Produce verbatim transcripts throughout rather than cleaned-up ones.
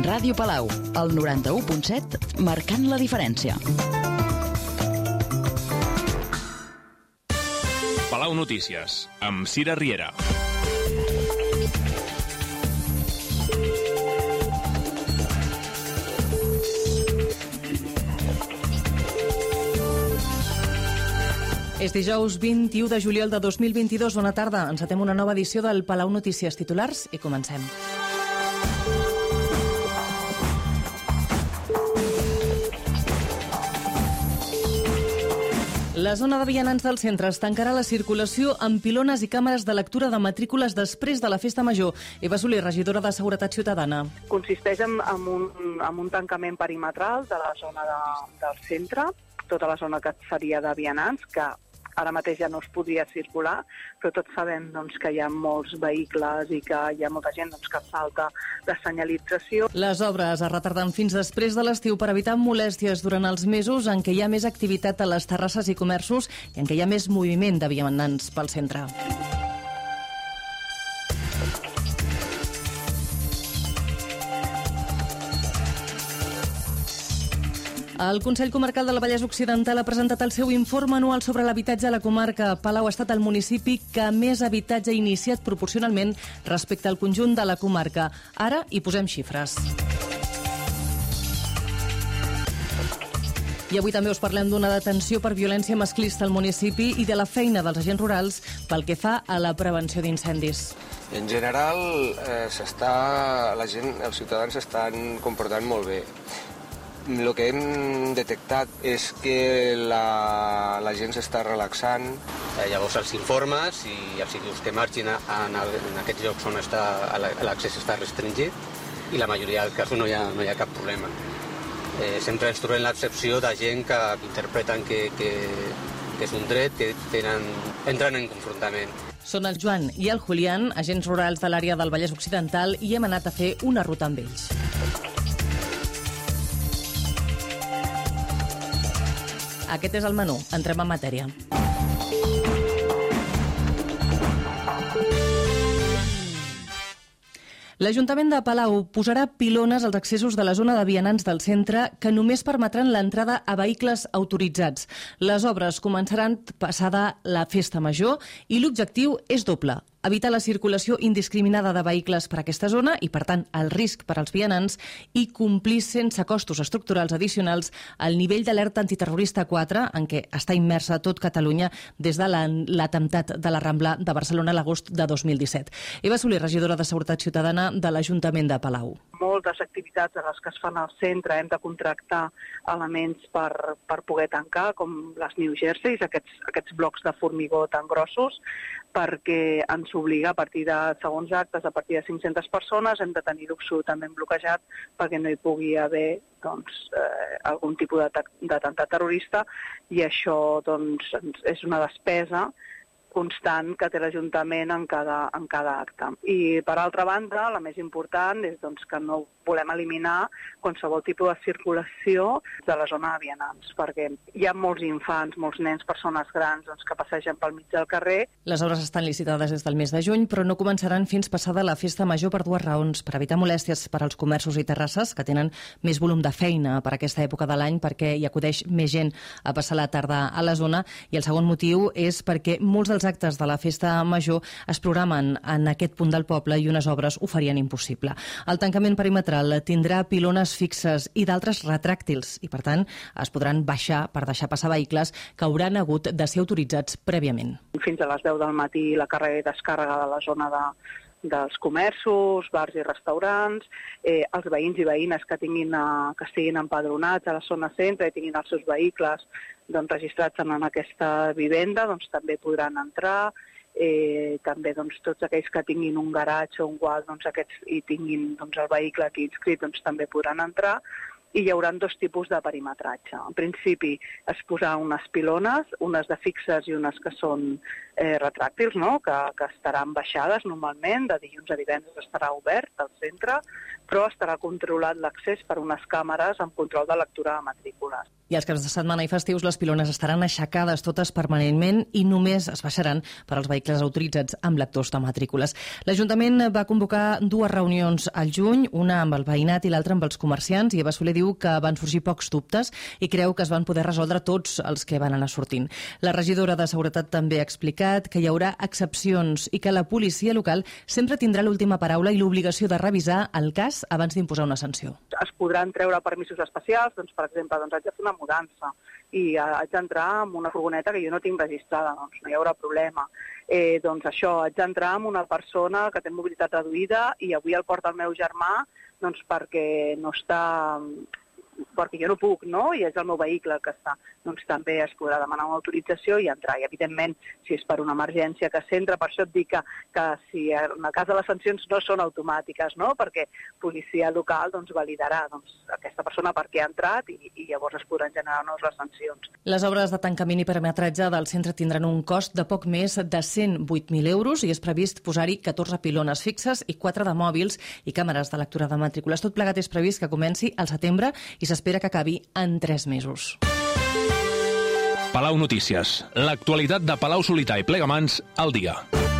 Ràdio Palau, el noranta-u punt set, marcant la diferència. Palau Notícies, amb Cira Riera. És dijous vint-i-u de juliol de dos mil vint-i-dos. Bona tarda. Encetem una nova edició del Palau Notícies titulars i comencem. La zona de vianants del centre es tancarà la circulació amb pilones i càmeres de lectura de matrícules després de la Festa Major. Eva Soler, regidora de Seguretat Ciutadana. Consisteix en, en, un, en un tancament perimetral de la zona de, del centre, tota la zona que seria de vianants, que ara mateix ja no es podria circular, però tots sabem doncs, que hi ha molts vehicles i que hi ha molta gent doncs, que salta de senyalització. Les obres es retarden fins després de l'estiu per evitar molèsties durant els mesos en què hi ha més activitat a les terrasses i comerços i en què hi ha més moviment de vianants pel centre. El Consell Comarcal de la Vallès Occidental ha presentat el seu informe anual sobre l'habitatge a la comarca. Palau ha estat el municipi que més habitatge ha iniciat proporcionalment respecte al conjunt de la comarca. Ara hi posem xifres. I avui també us parlem d'una detenció per violència masclista al municipi i de la feina dels agents rurals pel que fa a la prevenció d'incendis. En general, eh, s'està, la gent, els ciutadans s'estan comportant molt bé. El que hem detectat és que la, la gent s'està relaxant. Eh, llavors els informes i els dius que marxin a, en, el, en aquests llocs on l'accés està restringit i la majoria dels casos no hi ha, no hi ha cap problema. Eh, sempre ens trobem l'excepció de gent que interpreten que, que, que és un dret, que tenen, entren en confrontament. Són el Joan i el Julián, agents rurals de l'àrea del Vallès Occidental, i hem anat a fer una ruta amb ells. Aquest és el menú. Entrem en matèria. L'Ajuntament de Palau posarà pilones als accessos de la zona de vianants del centre que només permetran l'entrada a vehicles autoritzats. Les obres començaran passada la Festa Major i l'objectiu és doble: evitar la circulació indiscriminada de vehicles per aquesta zona i, per tant, el risc per als vianants, i complir sense costos estructurals addicionals el nivell d'alerta antiterrorista quatre en què està immersa tot Catalunya des de l'atemptat de la Rambla de Barcelona a l'agost de dos mil disset. Eva Soler, regidora de Seguretat Ciutadana de l'Ajuntament de Palau. Moltes activitats a les que es fan al centre hem de contractar elements per, per poder tancar, com les New Jerseys, aquests, aquests blocs de formigó tan grossos, perquè ens obliga a partir de segons actes, a partir de cinc-centes persones, hem de tenir-ho absolutament bloquejat perquè no hi pugui haver doncs, eh, algun tipus d'atemptat terrorista, i això doncs, és una despesa constant que té l'Ajuntament en cada, en cada acte. I, per altra banda, la més important és doncs, que no volem eliminar qualsevol tipus de circulació de la zona de vianants, perquè hi ha molts infants, molts nens, persones grans doncs, que passegen pel mig del carrer. Les obres estan licitades des del mes de juny, però no començaran fins passada la Festa Major per dues raons: per evitar molèsties per als comerços i terrasses, que tenen més volum de feina per aquesta època de l'any, perquè hi acudeix més gent a passar la tarda a la zona, i el segon motiu és perquè molts dels actes de la Festa Major es programen en aquest punt del poble i unes obres ho farien impossible. El tancament perimetral tindrà pilones fixes i d'altres retràctils i, per tant, es podran baixar per deixar passar vehicles que hauran hagut de ser autoritzats prèviament. Fins a les deu del matí la càrrega i descàrrega de la zona de, dels comerços, bars i restaurants, eh, els veïns i veïnes que, tinguin, a, que estiguin empadronats a la zona centre i tinguin els seus vehicles doncs, registrats en aquesta vivenda, doncs també podran entrar. Eh, també doncs, tots aquells que tinguin un garatge o un qual doncs, aquests, i tinguin doncs, el vehicle aquí inscrit doncs, també podran entrar, i hi haurà dos tipus de perimetratge. En principi es posaran unes pilones, unes de fixes i unes que són eh, retràctils, no? que, que estaran baixades normalment, de dilluns a divendres estarà obert al centre, però estarà controlat l'accés per unes càmeres amb control de lectura de matrícules. I els caps de setmana i festius les pilones estaran aixecades totes permanentment i només es baixaran per als vehicles autoritzats amb lectors de matrícules. L'Ajuntament va convocar dues reunions al juny, una amb el veïnat i l'altra amb els comerciants, i Eva Soler diu que van sorgir pocs dubtes i creu que es van poder resoldre tots els que van anar sortint. La regidora de Seguretat també ha explicat que hi haurà excepcions i que la policia local sempre tindrà l'última paraula i l'obligació de revisar el cas abans d'imposar una sanció. Es podran treure permisos especials, doncs, per exemple, doncs haig de fer una mudança i haig d'entrar amb una furgoneta que jo no tinc registrada, doncs no hi haurà problema. Eh, doncs això, haig d'entrar amb una persona que té mobilitat reduïda i avui el porta el meu germà doncs perquè no està... perquè jo no puc, no? I és el meu vehicle que està. Doncs també es podrà demanar una autorització i entrar. I, evidentment, si és per una emergència que s'entra, per això et dic que, que si en el cas de les sancions no són automàtiques, no? Perquè policia local doncs, validarà doncs, aquesta persona per què ha entrat i, i llavors es podran generar noves les sancions. Les obres de tancament i perimetratge del centre tindran un cost de poc més de cent vuit mil euros i és previst posar-hi catorze pilones fixes i quatre de mòbils i càmeres de lectura de matrícules. Tot plegat és previst que comenci al setembre i s'espera que acabi en tres mesos. Palau Notícies. L'actualitat de Palau-solità i Plegamans al dia.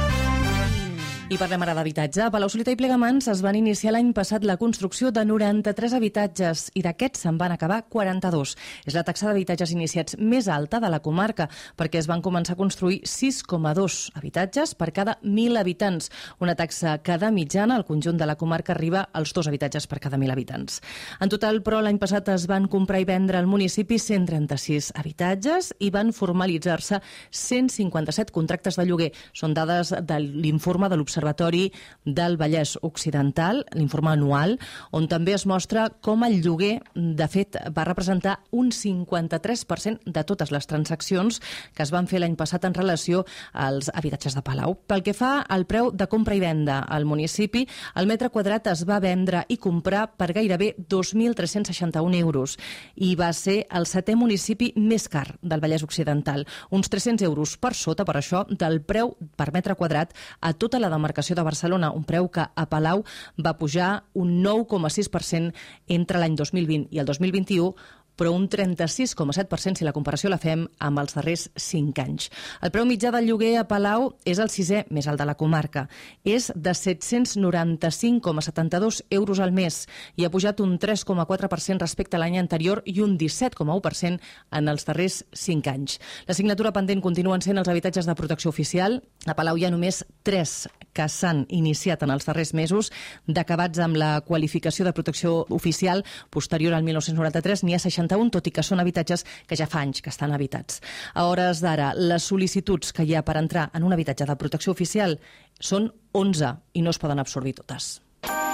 I parlem ara d'habitatge. A Palau-solità i Plegamans es van iniciar l'any passat la construcció de noranta-tres habitatges i d'aquests se'n van acabar quaranta-dos. És la taxa d'habitatges iniciats més alta de la comarca perquè es van començar a construir sis coma dos habitatges per cada mil habitants. Una taxa que de mitjana al conjunt de la comarca arriba als dos habitatges per cada mil habitants. En total, però, l'any passat es van comprar i vendre al municipi cent trenta-sis habitatges i van formalitzar-se cent cinquanta-set contractes de lloguer. Són dades de l'informe de l'Observatori del Vallès Occidental, l'informe anual, on també es mostra com el lloguer, de fet, va representar un cinquanta-tres per cent de totes les transaccions que es van fer l'any passat en relació als habitatges de Palau. Pel que fa al preu de compra i venda al municipi, el metre quadrat es va vendre i comprar per gairebé dos mil tres-cents seixanta-un euros i va ser el setè municipi més car del Vallès Occidental, uns tres-cents euros per sota, per això, del preu per metre quadrat a tota la demarcació de Barcelona, un preu que a Palau va pujar un nou coma sis per cent entre l'any dos mil vint i el dos mil vint-i-u, però un trenta-sis coma set per cent si la comparació la fem amb els darrers cinc anys. El preu mitjà del lloguer a Palau és el sisè més alt de la comarca. És de set-cents noranta-cinc coma setanta-dos euros al mes i ha pujat un tres coma quatre per cent respecte a l'any anterior i un disset coma u per cent en els darrers cinc anys. L'assignatura pendent continuen sent els habitatges de protecció oficial. A Palau hi ha només tres que s'han iniciat en els darrers mesos. D'acabats amb la qualificació de protecció oficial posterior al dinou noranta-tres, n'hi ha seixanta-un, tot i que són habitatges que ja fa anys que estan habitats. A hores d'ara, les sol·licituds que hi ha per entrar en un habitatge de protecció oficial són onze i no es poden absorbir totes.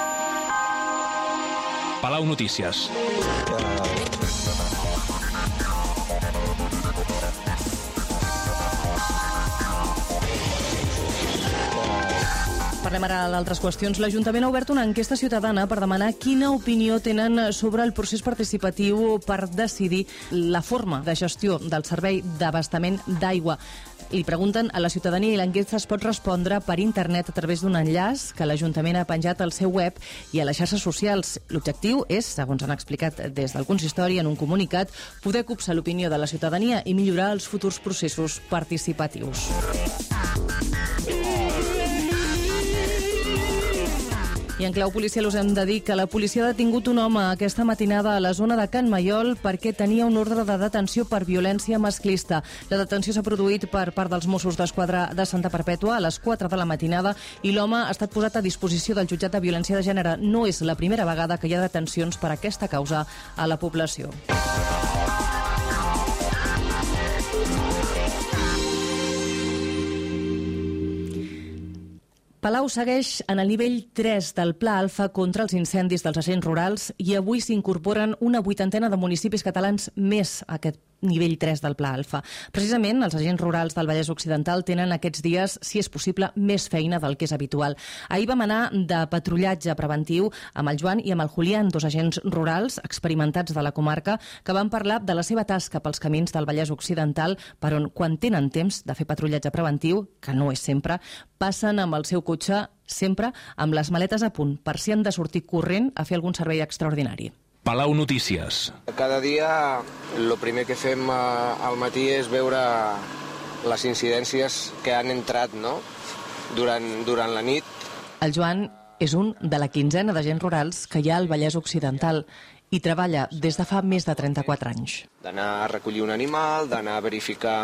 Palau Notícies. Parlem ara d'altres qüestions. L'Ajuntament ha obert una enquesta ciutadana per demanar quina opinió tenen sobre el procés participatiu per decidir la forma de gestió del servei d'abastament d'aigua. Li pregunten a la ciutadania i l'enquesta es pot respondre per internet a través d'un enllaç que l'Ajuntament ha penjat al seu web i a les xarxes socials. L'objectiu és, segons han explicat des del consistori en un comunicat, poder copsar l'opinió de la ciutadania i millorar els futurs processos participatius. I en clau policial us hem de dir que la policia ha detingut un home aquesta matinada a la zona de Can Maiol perquè tenia un ordre de detenció per violència masclista. La detenció s'ha produït per part dels Mossos d'Esquadra de Santa Perpètua a les quatre de la matinada i l'home ha estat posat a disposició del jutjat de violència de gènere. No és la primera vegada que hi ha detencions per aquesta causa a la població. Palau segueix en el nivell tres del Pla Alfa contra els incendis dels agents rurals i avui s'incorporen una vuitantena de municipis catalans més a aquest nivell tres del Pla Alfa. Precisament, els agents rurals del Vallès Occidental tenen aquests dies, si és possible, més feina del que és habitual. Ahir vam anar de patrullatge preventiu amb el Joan i amb el Julián, dos agents rurals experimentats de la comarca, que van parlar de la seva tasca pels camins del Vallès Occidental, per on, quan tenen temps de fer patrullatge preventiu, que no és sempre, passen amb el seu cotxe sempre amb les maletes a punt per si han de sortir corrent a fer algun servei extraordinari. Palau Notícies. Cada dia el primer que fem al matí és veure les incidències que han entrat, no? durant, durant la nit. El Joan és un de la quinzena d'agents rurals que hi ha al Vallès Occidental i treballa des de fa més de trenta-quatre anys. D'anar a recollir un animal, d'anar a verificar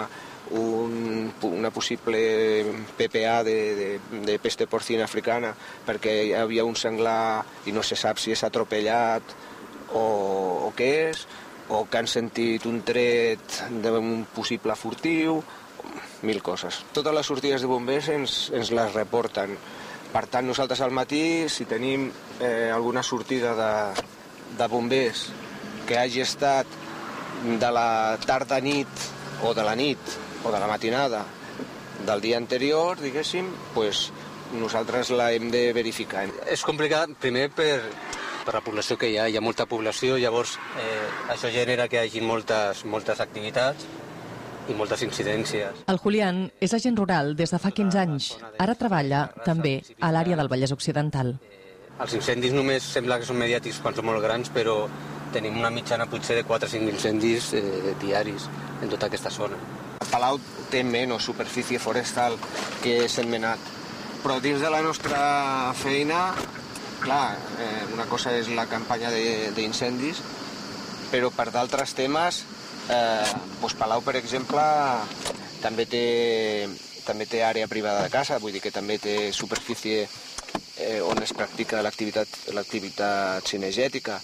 un, una possible P P A de, de, de peste porcina africana perquè hi havia un senglar i no se sap si és atropellat o, o què és, o que han sentit un tret d'un possible furtiu, mil coses. Totes les sortides de bombers ens, ens les reporten. Per tant, nosaltres al matí, si tenim eh, alguna sortida de, de bombers que hagi estat de la tarda-nit o de la nit o de la matinada del dia anterior, diguéssim, pues nosaltres la hem de verificar. És complicat, primer, per, per la població que hi ha. Hi ha molta població, llavors eh, això genera que hi hagi moltes, moltes activitats i moltes incidències. El Julián és agent rural des de fa quinze anys. Ara treballa també a l'àrea del Vallès Occidental. Els incendis només sembla que són mediàtics quan són molt grans, però tenim una mitjana potser de quatre o cinc incendis eh, diaris en tota aquesta zona. Palau té menys superfície forestal que Sentmenat, però dins de la nostra feina, clar, eh, una cosa és la campanya d'incendis, però per d'altres temes, eh, doncs Palau, per exemple, també té, també té àrea privada de casa, vull dir que també té superfície eh, on es practica l'activitat l'activitat cinegètica.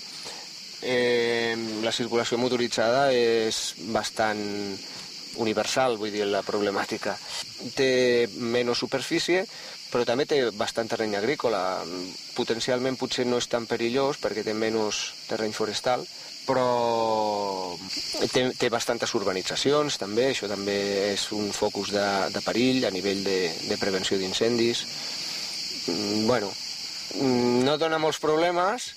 Eh, la circulació motoritzada és bastant universal, vull dir, la problemàtica. Té menys superfície, però també té bastant terreny agrícola. Potencialment potser no és tan perillós perquè té menys terreny forestal, però té, té bastantes urbanitzacions també, això també és un focus de, de perill a nivell de, de prevenció d'incendis. Bueno, no dona molts problemes,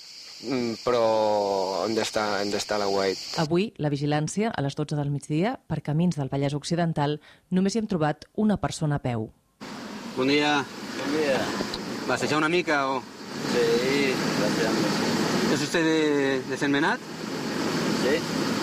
però hem d'estar hem d'estar a la guait. Avui, la vigilància, a les dotze del migdia, per camins del Vallès Occidental, només hi hem trobat una persona a peu. Bon dia. Bon dia. ¿Va a echar una mica o...? Sí, gracias. ¿Es usted de, de Sentmenat? Sí.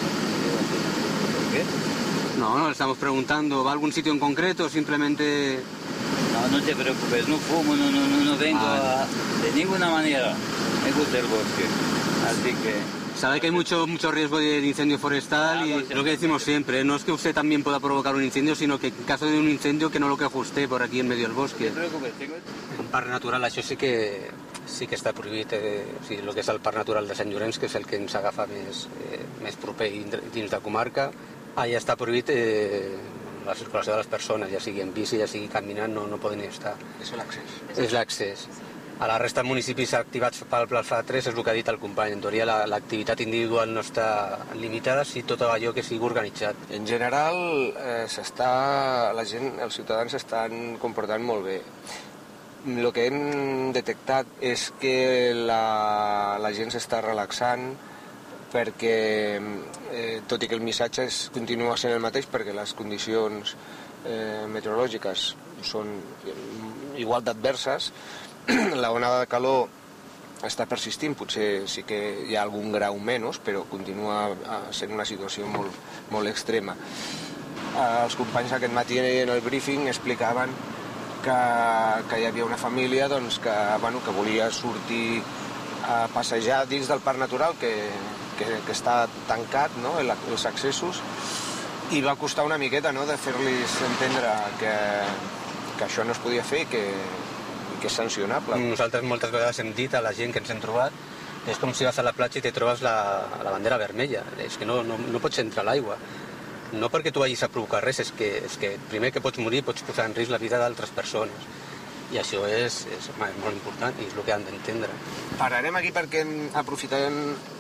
¿Por qué? No, no, le estamos preguntando. ¿Va a algún sitio en concreto o simplemente...? No, no te preocupes, no fumo, no, no, no, no vengo Ah. a, de ninguna manera. Me gusta el bosque, así que... Sabe que hay mucho, mucho riesgo de, de incendio forestal y lo que decimos siempre, no es que usted también pueda provocar un incendio, sino que en caso de un incendio que no lo coja usted por aquí en medio del No bosque. te preocupes, tengo... En parc natural això sí que, sí que està prohibit, eh, o sigui, el que és el parc natural de Sant Llorenç, que és el que ens agafa més, eh, més proper dins de comarca, allà està prohibit eh, la circulació de les persones, ja sigui en bici, ja sigui caminant, no, no poden estar. És l'accés. És l'accés. A la resta de municipis activats pel Pla Alfa tres és el que ha dit el company. En teoria l'activitat individual no està limitada, si tot allò que sigui organitzat. En general, eh, s'està, la gent, els ciutadans s'estan comportant molt bé. El que hem detectat és que la, la gent s'està relaxant perquè, eh, tot i que el missatge és, continua sent el mateix, perquè les condicions eh, meteorològiques són igual d'adverses, la onada de calor està persistint, potser sí que hi ha algun grau menys, però continua sent una situació molt, molt extrema. Els companys aquest matí en el briefing explicaven que, que hi havia una família doncs, que, bueno, que volia sortir a passejar dins del parc natural, que, que, que està tancat, no?, els accessos, i va costar una miqueta, no?, de fer-los entendre que, que això no es podia fer i que, que és sancionable. Nosaltres moltes vegades hem dit a la gent que ens hem trobat que és com si vas a la platja i te trobes la, la bandera vermella. És que no, no, no pots entrar a l'aigua. No perquè tu vagis a provocar res, és que, és que primer que pots morir pots posar en risc la vida d'altres persones. I això és, és, home, és molt important i és el que han d'entendre. Pararem aquí perquè aprofitarem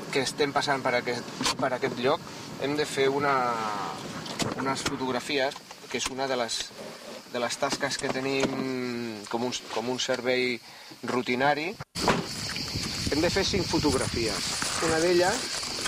que estem passant per aquest, per aquest lloc, hem de fer una, unes fotografies, que és una de les, de les tasques que tenim com un, com un servei rutinari. Hem de fer cinc fotografies. Una d'elles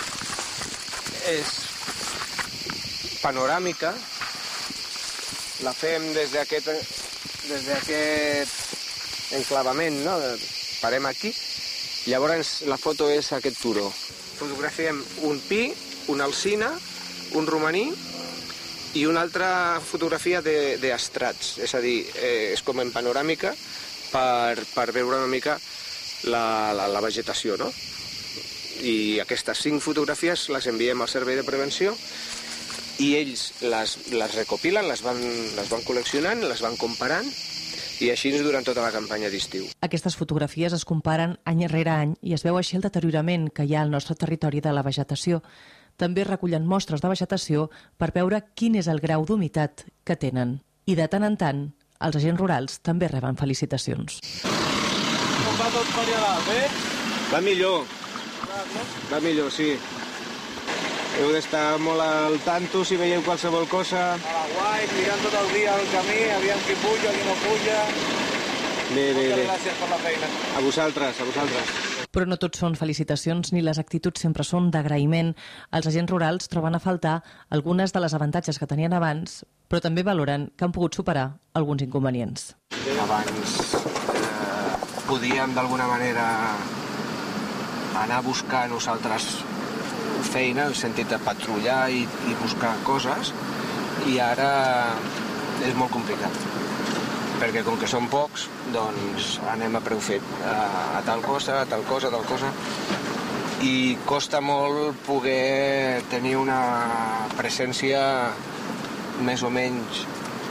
és panoràmica. La fem des d'aquest des d'aquest enclavament, no? Parem aquí. Llavors la foto és aquest turó. Fotografiem un pi, una alzina, un romaní i una altra fotografia d'estrats. És a dir, eh, és com en panoràmica per, per veure una mica la, la, la vegetació, no? I aquestes cinc fotografies les enviem al servei de prevenció i ells les, les recopilen, les van, les van col·leccionant, les van comparant i així durant tota la campanya d'estiu. Aquestes fotografies es comparen any rere any i es veu així el deteriorament que hi ha al nostre territori de la vegetació. També recullen mostres de vegetació per veure quin és el grau d'humitat que tenen. I de tant en tant, els agents rurals també reben felicitacions. Com va tot per allà, bé? Va millor. Va millor, sí. Heu d'estar molt al tanto si veieu qualsevol cosa. A la guai, mirant tot el dia al camí, aviam qui puja, qui no puja. Bé, bé, bé. Moltes gràcies per la feina. A vosaltres, a vosaltres. Però no tot són felicitacions ni les actituds sempre són d'agraïment. Els agents rurals troben a faltar algunes de les avantatges que tenien abans, però també valoren que han pogut superar alguns inconvenients. Abans eh, podíem d'alguna manera anar a buscar nosaltres feina, en el sentit de patrullar i, i buscar coses, i ara és molt complicat. Perquè com que són pocs, doncs anem a preu fet, a, a tal cosa, a tal cosa, a tal cosa, i costa molt poder tenir una presència més o menys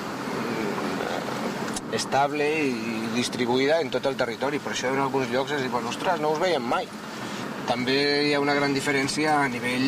estable i distribuïda en tot el territori. Per això en alguns llocs es diuen, ostres, no us veiem mai. També hi ha una gran diferència a nivell,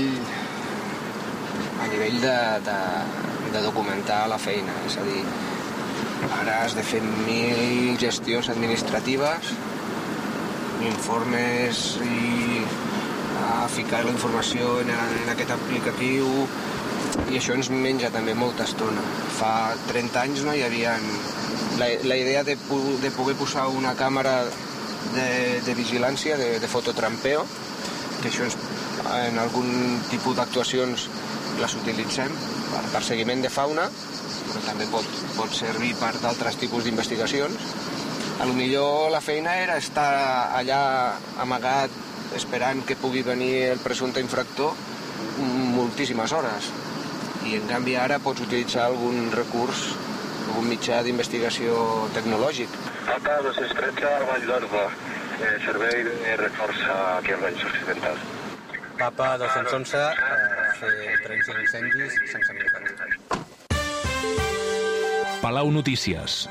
a nivell de, de, de documentar la feina. És a dir, ara has de fer mil gestions administratives, informes i a ficar la informació en, en aquest aplicatiu, i això ens menja també molta estona. Fa trenta anys no hi havia... La, la idea de, de poder posar una càmera de, de vigilància, de, de fototrampeo, que això és, en algun tipus d'actuacions les utilitzem per, per seguiment de fauna, però també pot, pot servir per d'altres tipus d'investigacions. A lo millor la feina era estar allà amagat esperant que pugui venir el presumpte infractor moltíssimes hores. I en canvi ara pots utilitzar algun recurs, algun mitjà d'investigació tecnològic. Papa dos-cents tretze al Vall d'Orba, eh, servei de reforça aquí al Vallès Occidental. Papa dos-cents onze, eh, fer prevenció d'incendis sense militar. Palau Notícies.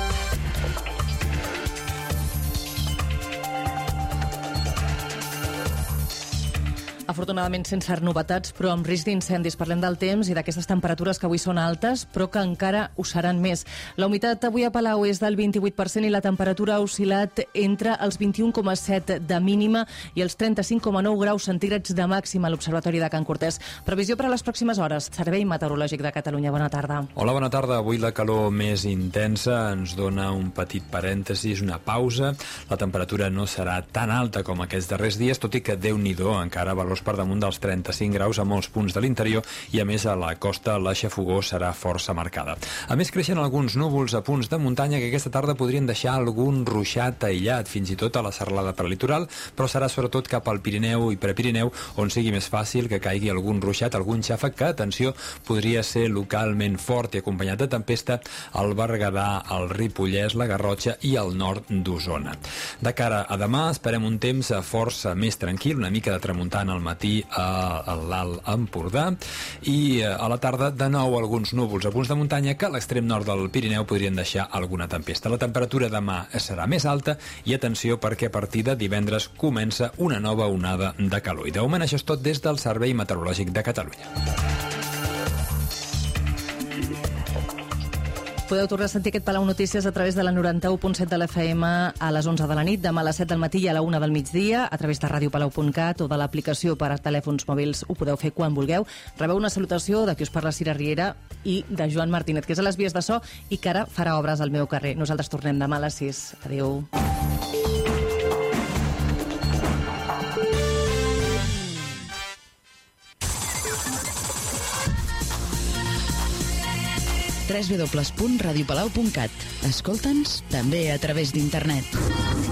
Afortunadament sense novetats, però amb risc d'incendis. Parlem del temps i d'aquestes temperatures que avui són altes, però que encara ho seran més. La humitat avui a Palau és del vint-i-vuit per cent i la temperatura ha oscil·lat entre els vint-i-un coma set de mínima i els trenta-cinc coma nou graus centígrads de màxima a l'Observatori de Can Cortès. Previsió per a les pròximes hores. Servei Meteorològic de Catalunya. Bona tarda. Hola, bona tarda. Avui la calor més intensa ens dona un petit parèntesis, una pausa. La temperatura no serà tan alta com aquests darrers dies, tot i que Déu-n'hi-do, encara valors per damunt dels trenta-cinc graus a molts punts de l'interior i, a més, a la costa la xafogor serà força marcada. A més, creixen alguns núvols a punts de muntanya que aquesta tarda podrien deixar algun ruixat aïllat, fins i tot a la serralada prelitoral, però serà sobretot cap al Pirineu i Prepirineu on sigui més fàcil que caigui algun ruixat, algun xàfec que, atenció, podria ser localment fort i acompanyat de tempesta al Berguedà, al Ripollès, la Garrotxa i al nord d'Osona. De cara a demà esperem un temps força més tranquil, una mica de tramuntana al matí a l'Alt Empordà i a la tarda de nou alguns núvols a punts de muntanya que a l'extrem nord del Pirineu podrien deixar alguna tempesta. La temperatura demà serà més alta i atenció perquè a partir de divendres comença una nova onada de calor. I de moment això és tot des del Servei Meteorològic de Catalunya. Podeu tornar a sentir aquest Palau Notícies a través de la noranta-u punt set de l'F M a les onze de la nit, demà a les set del matí i a la una del migdia, a través de radiopalau punt cat o de l'aplicació per a telèfons mòbils. Ho podeu fer quan vulgueu. Rebeu una salutació de qui us parla, Cira Riera, i de Joan Martínez, que és a les vies de so i que ara farà obres al meu carrer. Nosaltres tornem demà a les sis. Adéu. w w w punt radiopalau punt cat. Escolta'ns també a través d'internet.